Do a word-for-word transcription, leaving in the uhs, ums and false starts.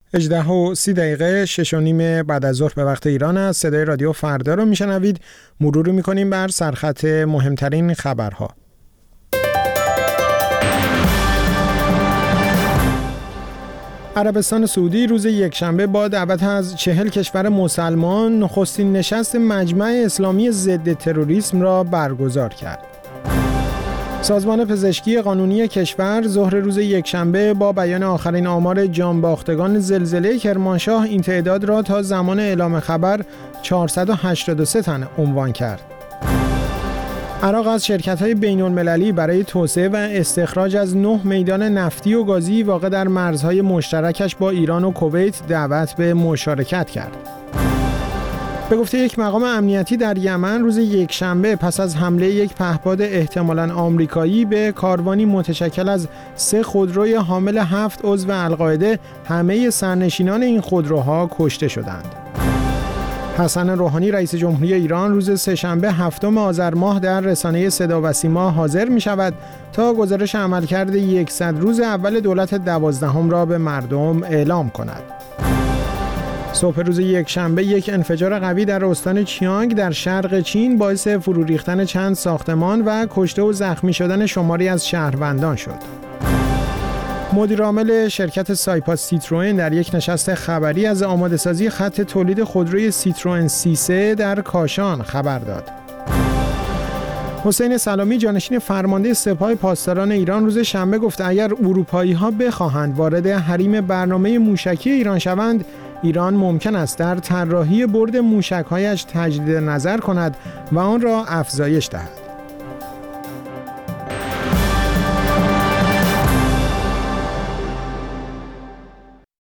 هجده و سی دقیقه شش و نیم بعد از ظهر به وقت ایران است. صدای رادیو فردا رو میشنوید. مرور میکنیم بر سرخط مهمترین خبرها. عربستان سعودی روز یکشنبه با دعوت از چهل کشور مسلمان نخستین نشست مجمع اسلامی ضد تروریسم را برگزار کرد. سازمان پزشکی قانونی کشور ظهر روز یکشنبه با بیان آخرین آمار جانباختگان زلزله کرمانشاه این تعداد را تا زمان اعلام خبر چهارصد و هشتاد و سه تن عنوان کرد. عراق از شرکت‌های بین‌المللی برای توسعه و استخراج از نه میدان نفتی و گازی واقع در مرزهای مشترکش با ایران و کویت دعوت به مشارکت کرد. به گفته یک مقام امنیتی در یمن روز یکشنبه پس از حمله یک پهپاد احتمالاً آمریکایی به کاروانی متشکل از سه خودروی حامل هفت عضو القاعده، همه سرنشینان این خودروها کشته شدند. حسن روحانی رئیس جمهوری ایران روز سه‌شنبه هفتم آذر ماه در رسانه صدا و سیما حاضر می شود تا گزارش عملکرد صد روز اول دولت دوازدهم را به مردم اعلام کند. صبح روز یکشنبه یک انفجار قوی در استان چیانگ در شرق چین باعث فرو ریختن چند ساختمان و کشته و زخمی شدن شماری از شهروندان شد. مدیر عامل شرکت سایپاس سیتروئن در یک نشست خبری از آماده‌سازی خط تولید خودروی سیتروئن سی سه در کاشان خبر داد. حسین سلامی جانشین فرمانده سپاه پاسداران ایران روز شنبه گفت اگر اروپایی‌ها بخواهند وارد حریم برنامه موشکی ایران شوند، ایران ممکن است در طراحی برد موشک‌هایش تجدید نظر کند و آن را افزایش دهد.